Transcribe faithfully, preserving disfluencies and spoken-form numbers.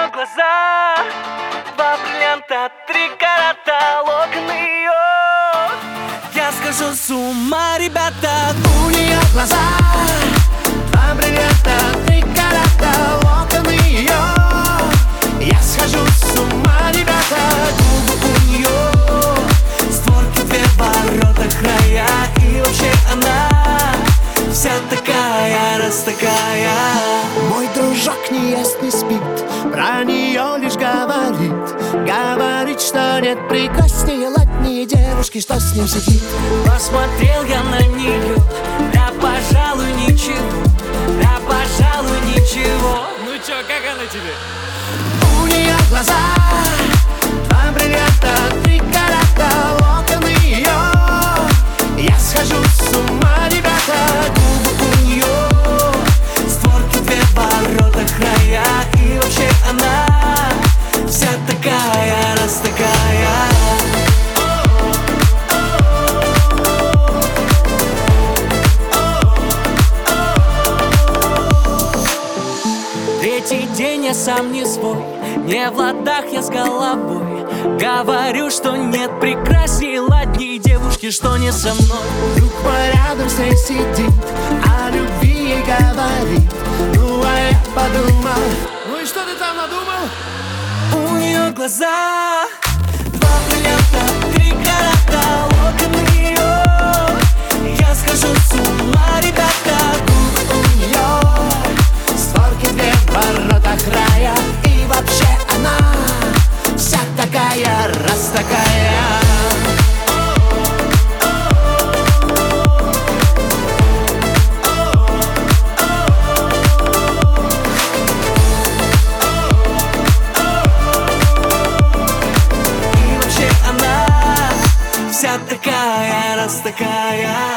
нее глаза, два бриллианта, три карата, локоны ее. Я схожу с ума, ребята. У нее глаза, два бриллианта, три карата, локоны ее. Я схожу с ума, ребята. Губы у нее, створки две, ворота, края. И вообще она вся такая, раз такая. Мой дружок не ест, не спит, про нее лишь говорит. Говорит, что нет прекраснее ладнее девушки, что с ним сидит. Посмотрел я на нее, да, пожалуй, ничего. Да, пожалуй, ничего. Ну чё, как она тебе? У нее глаза, два бриллианта, три карата, локоны ее. Я схожу с ума, ребята. Губы у нее, створки две, ворота, края. И вообще она вся такая, раз такая. Третий день я сам не свой, не в ладах я с головой. Говорю, что нет прекрасней, ладней девушки, что не со мной. Друг мой рядом с ней сидит, о любви ей говорит. Ну а я подумал, Ну и что ты там надумал? У нее глаза, два бриллианта, три карата, локоны ее. Я схожу с ума, ребята. губы у нее, створки две, ворота, края. И вообще она вся такая, раз такая. Вся такая, раз такая.